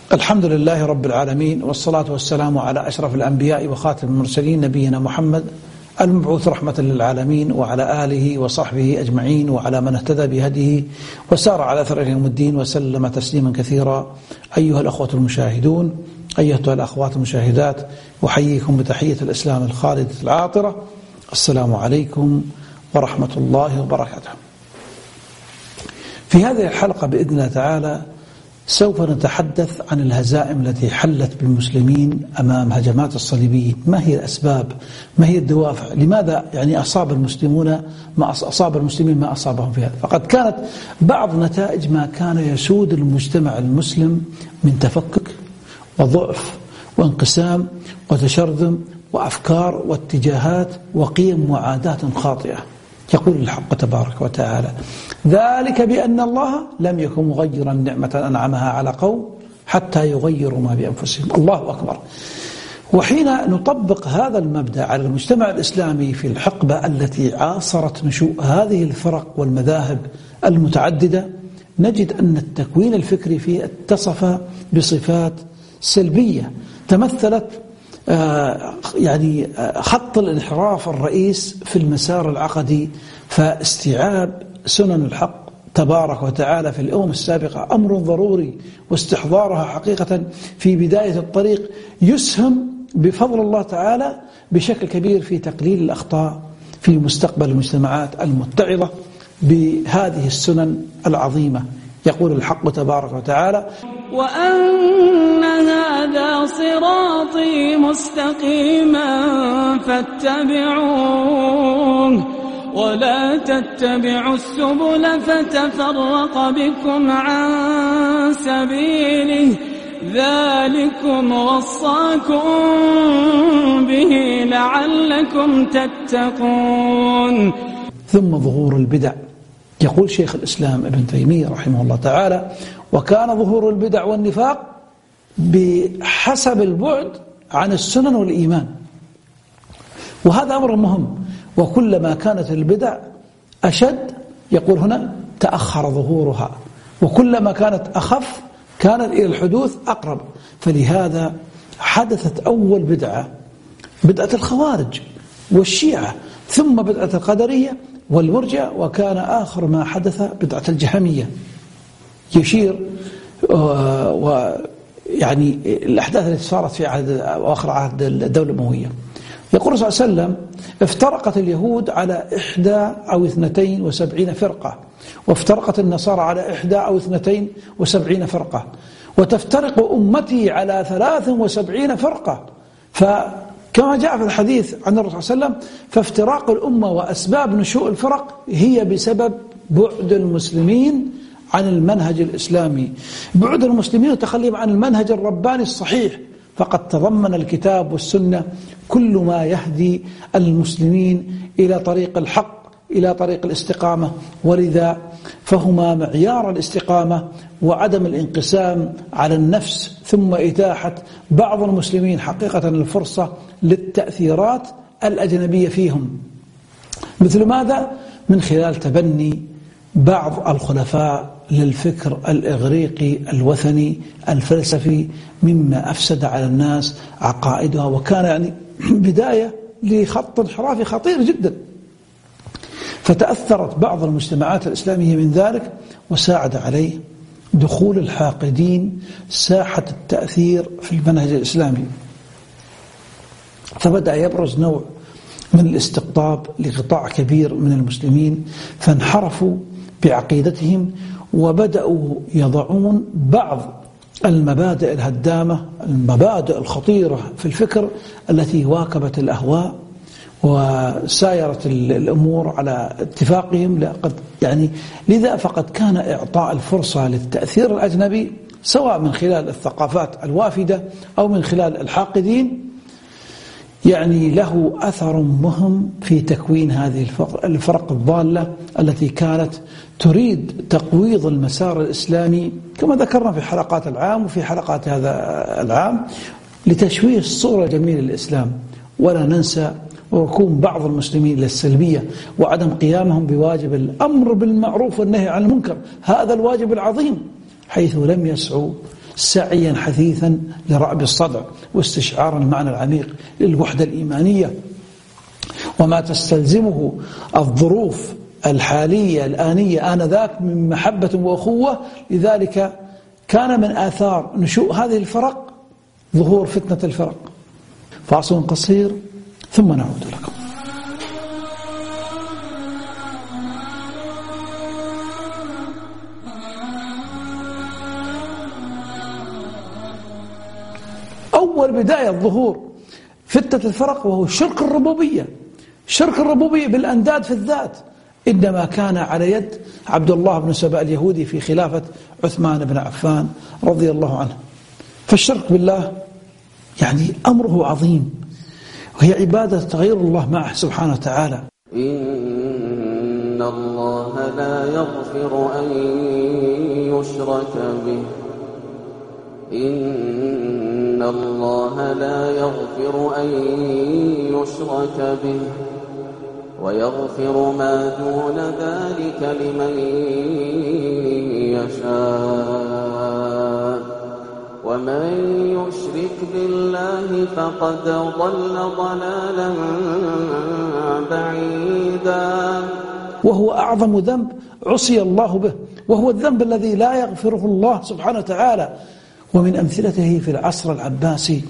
الحمد لله رب العالمين، والصلاة والسلام على أشرف الأنبياء وخاتم المرسلين نبينا محمد المبعوث رحمة للعالمين، وعلى آله وصحبه أجمعين، وعلى من اهتدى بهديه وسار على أثره يوم الدين وسلم تسليما كثيرا. أيها الأخوة المشاهدون، أيها الأخوات المشاهدات، أحييكم بتحية الإسلام الخالدة العاطرة. السلام عليكم ورحمة الله وبركاته. في هذه الحلقة بإذن الله تعالى سوف نتحدث عن الهزائم التي حلت بالمسلمين أمام هجمات الصليبيين. ما هي الأسباب؟ ما هي الدوافع؟ لماذا أصاب المسلمين ما أصابهم في هذا؟ فقد كانت بعض نتائج ما كان يسود المجتمع المسلم من تفكك وضعف وانقسام وتشرذم وأفكار واتجاهات وقيم وعادات خاطئة. يقول الحق تبارك وتعالى: ذلك بأن الله لم يكن مغيرا نعمة أنعمها على قوم حتى يغيروا ما بأنفسهم. الله أكبر. وحين نطبق هذا المبدأ على المجتمع الإسلامي في الحقبة التي عاصرت نشوء هذه الفرق والمذاهب المتعددة، نجد أن التكوين الفكري فيه اتصف بصفات سلبية تمثلت خط الانحراف الرئيس في المسار العقدي. فاستيعاب سنن الحق تبارك وتعالى في الأمم السابقة أمر ضروري، واستحضارها حقيقة في بداية الطريق يسهم بفضل الله تعالى بشكل كبير في تقليل الأخطاء في مستقبل المجتمعات المتعظة بهذه السنن العظيمة. يقول الحق تبارك وتعالى: وأن هذا صراطي مستقيما فاتبعوه ولا تتبعوا السبل فتفرق بكم عن سبيله ذلكم وصاكم به لعلكم تتقون. ثم ظهور البدع. يقول شيخ الإسلام ابن تيمية رحمه الله تعالى: وكان ظهور البدع والنفاق بحسب البعد عن السنن والإيمان. وهذا أمر مهم، وكلما كانت البدع أشد يقول هنا تأخر ظهورها، وكلما كانت أخف كانت إلى الحدوث أقرب. فلهذا حدثت أول بدعة الخوارج والشيعة، ثم بدعة القدرية والمرجئة، وكان آخر ما حدث بدعة الجهمية. يشير الأحداث التي صارت في آخر عهد الدولة الأموية. يقول صلى الله عليه وسلم: افترقت اليهود على 1 أو 72 فرقة، وافترقت النصارى على 1 أو 72 فرقة، وتفترق أمتي على 73 فرقة. فكما جاء في الحديث عن الرسول صلى الله عليه وسلم: فافتراق الأمة وأسباب نشوء الفرق هي بسبب بعد المسلمين عن المنهج الإسلامي، بعد المسلمين وتخليهم عن المنهج الرباني الصحيح. فقد تضمن الكتاب والسنة كل ما يهدي المسلمين إلى طريق الحق، إلى طريق الاستقامة، ولذا فهما معيار الاستقامة وعدم الانقسام على النفس، ثم إتاحة بعض المسلمين حقيقة الفرصة للتأثيرات الأجنبية فيهم. مثل ماذا؟ من خلال تبني بعض الخلفاء للفكر الإغريقي الوثني الفلسفي مما أفسد على الناس عقائدها، وكان بداية لخط انحرافي خطير جدا. فتأثرت بعض المجتمعات الإسلامية من ذلك، وساعد عليه دخول الحاقدين ساحة التأثير في المنهج الإسلامي. فبدأ يبرز نوع من الاستقطاب لقطاع كبير من المسلمين، فانحرفوا بعقيدتهم وبدأوا يضعون بعض المبادئ الهدامة، المبادئ الخطيرة في الفكر التي واكبت الأهواء وسايرت الأمور على اتفاقهم. لذا فقد كان إعطاء الفرصة للتأثير الأجنبي سواء من خلال الثقافات الوافدة أو من خلال الحاقدين له أثر مهم في تكوين هذه الفرق الضالة التي كانت تريد تقويض المسار الإسلامي، كما ذكرنا في حلقات العام وفي حلقات هذا العام، لتشويه الصورة الجميلة للإسلام. ولا ننسى ركون بعض المسلمين للسلبية وعدم قيامهم بواجب الأمر بالمعروف والنهي عن المنكر، هذا الواجب العظيم، حيث لم يسعوا سعيا حثيثا لرأب الصدع واستشعار المعنى العميق للوحدة الإيمانية وما تستلزمه الظروف الحالية الآنية آنذاك من محبة وأخوة. لذلك كان من آثار نشوء هذه الفرق ظهور فتنة الفرق. فاصل قصير ثم نعود لكم. أول بداية ظهور فتنة الفرق وهو شرك الربوبية. شرك الربوبية بالأنداد في الذات إنما كان على يد عبد الله بن سبأ اليهودي في خلافة عثمان بن عفان رضي الله عنه. فالشرك بالله يعني أمره عظيم وهي عبادة تغير الله معه سبحانه وتعالى. إن الله لا يغفر أن يشرك به إن الله لا يغفر أن يشرك به ويغفر ما دون ذلك لمن يشاء ومن يشرك بالله فقد ضل ضلالا بعيدا. وهو أعظم ذنب عصي الله به، وهو الذنب الذي لا يغفره الله سبحانه وتعالى. ومن أمثلته في العصر العباسي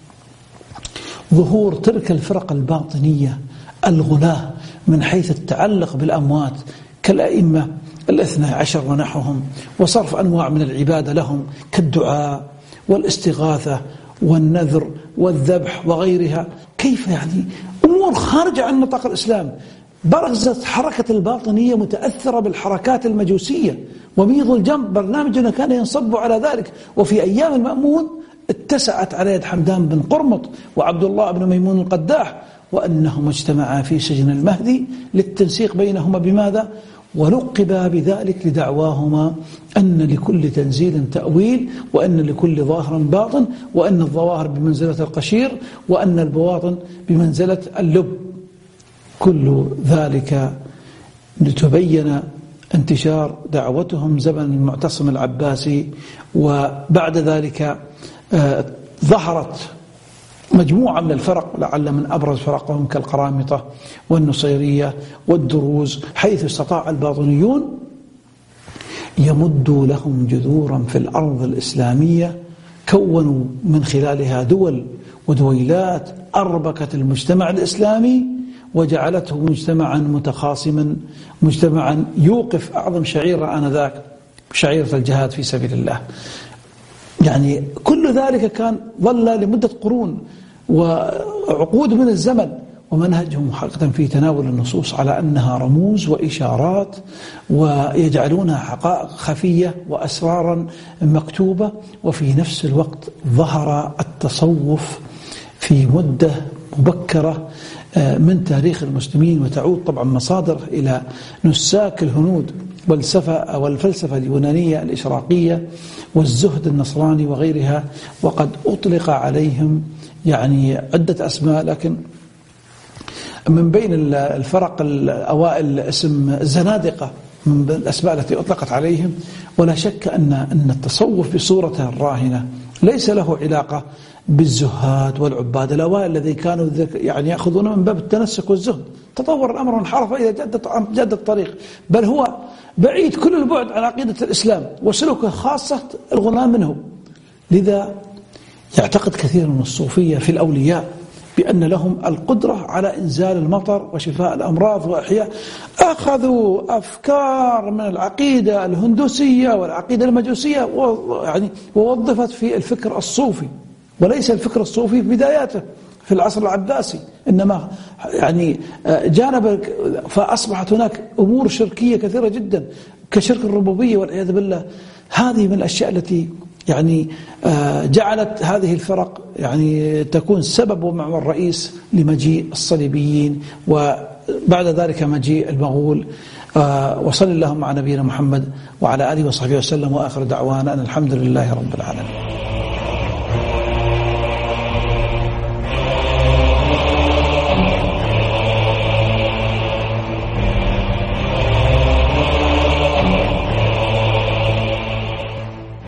ظهور تلك الفرق الباطنية الغلاة من حيث التعلق بالأموات كالأئمة 12 ونحوهم، وصرف أنواع من العبادة لهم كالدعاء والاستغاثة والنذر والذبح وغيرها. كيف يعني أمور خارجة عن نطاق الإسلام. برزت حركة الباطنية متأثرة بالحركات المجوسية، وميض الجنب برنامجنا كان ينصب على ذلك. وفي أيام المأمون اتسعت على يد حمدان بن قرمط وعبد الله بن ميمون القداح، وأنهما اجتمعا في سجن المهدي للتنسيق بينهما بماذا؟ ولقبا بذلك لدعواهما أن لكل تنزيل تأويل، وأن لكل ظاهر باطن، وأن الظواهر بمنزلة القشير، وأن البواطن بمنزلة اللب. كل ذلك لتبين انتشار دعوتهم زمن المعتصم العباسي. وبعد ذلك ظهرت مجموعة من الفرق، لعل من أبرز فرقهم كالقرامطة والنصيرية والدروز، حيث استطاع الباطنيون يمدوا لهم جذورا في الأرض الإسلامية، كونوا من خلالها دول ودويلات أربكت المجتمع الإسلامي وجعلته مجتمعا متخاصما، مجتمعا يوقف أعظم شعيرة آنذاك، شعيرة الجهاد في سبيل الله. يعني كل ذلك كان ظل لمدة قرون وعقود من الزمن، ومنهجهم حقيقة في تناول النصوص على أنها رموز وإشارات، ويجعلونها حقائق خفية وأسرارا مكتوبة. وفي نفس الوقت ظهر التصوف في مدة مبكرة من تاريخ المسلمين، وتعود طبعا مصادر إلى نساك الهنود والفلسفة اليونانية الإشراقية والزهد النصراني وغيرها. وقد أطلق عليهم يعني عدة أسماء، لكن من بين الفرق الأوائل اسم الزنادقة من الأسماء التي أطلقت عليهم. ولا شك أن التصوف بصورته الراهنة ليس له علاقة بالزهاد والعباد الأوائل الذين كانوا يعني يأخذون من باب التنسك والزهد. تطور الأمر وانحرف إلى جد الطريق، بل هو بعيد كل البعد عن عقيدة الإسلام وسلوكه خاصة الغنى منه. لذا يعتقد كثير من الصوفية في الأولياء بأن لهم القدرة على إنزال المطر وشفاء الأمراض وإحياء. أخذوا أفكار من العقيدة الهندوسية والعقيدة المجوسية ووظفت في الفكر الصوفي، وليس الفكر الصوفي في بداياته في العصر العباسي، إنما يعني جانب. فأصبحت هناك أمور شركية كثيرة جدا كشرك الربوبية والعياذ بالله. هذه من الأشياء التي يعني جعلت هذه الفرق يعني تكون سبب ومعمل رئيس لمجيء الصليبيين، وبعد ذلك مجيء المغول. وصلى اللهم على نبينا محمد وعلى آله وصحبه وسلم، وآخر دعوانا أن الحمد لله رب العالمين.